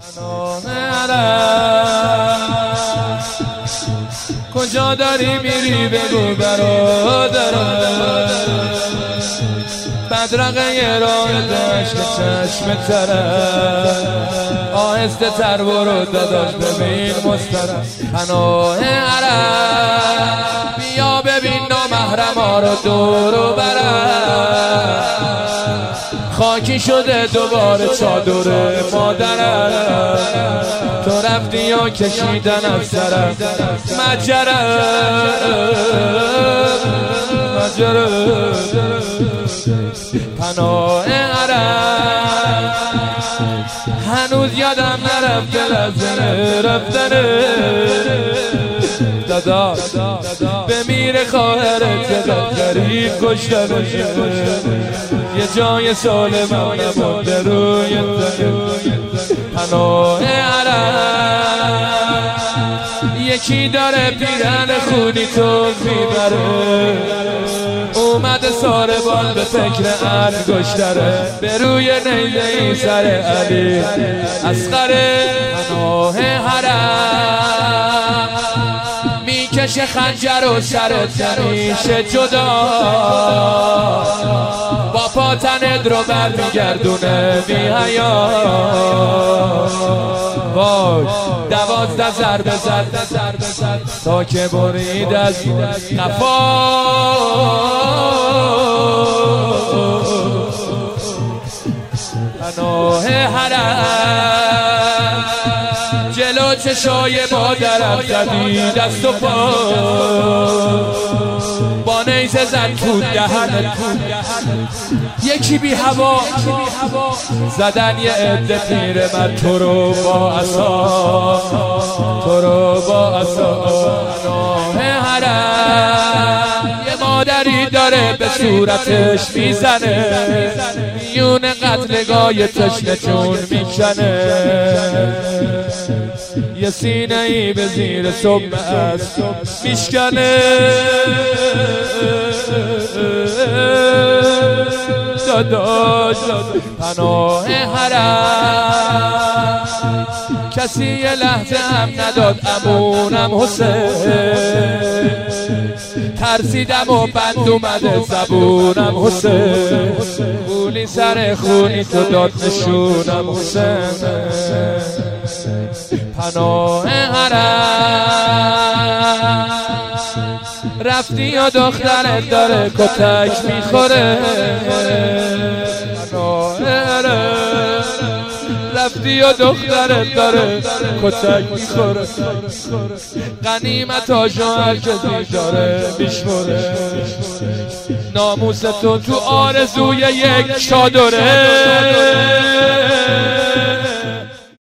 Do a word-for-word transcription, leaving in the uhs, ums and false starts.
کجا داری میری بگو برادرم، بدرقه راه دشت چشم ترم، آهسته تر برو داداش ببین مسترم. پناه عرب بیا ببین نامحرم ها رو دور و برم، خاکی شده دوباره چادر مادرم، تو رفتی یا کشیدن از سرم مجرم مجرم. پناه عرب هنوز یادم نرفته لحظه رفتنه، دادا بمیره خواهرت غریب کشتنه، یه جای سالمم نمونده روی تنه. پناه عرب یکی داره پیرن خونی تو میبره، اومده ساربان به فکر انگشتره، به روی نیزه ای سر علی اصغره. پناه حرم میکشه خنجر و سرت نمیشه جدا، با پاتنت رو بر میگردونه بی حیا. وای دوازده ضربه زد تا که برید از قفا، پناه حرم جلو چشای مادرم زدی دست و پا، با نیزه زد تو دهنت، یکی بی هوا زدن یه عده پیرمرد تو رو با عصا، تو رو با عصا. پناه حرم یه مادری داره به صورتش میزنه، میون قتلگاه تشنه چون میکنه، یه سینه ای به زیر صبح است میشکنه. داداش پناه حرم کسی یه لحظه هم نداد امونم حسین، ترسیدم و بند اومده زبونم حسین، بولی سر خونی تو داد نشونم حسین. پناه حرم رفتی یا دخترت داره کتک میخوره، پناه حرم رفتی یا دخترت داره کتک میخوره، غنیمت هاشو هر کسی داره میشموره، ناموس تو تو آرزوی یک چادره.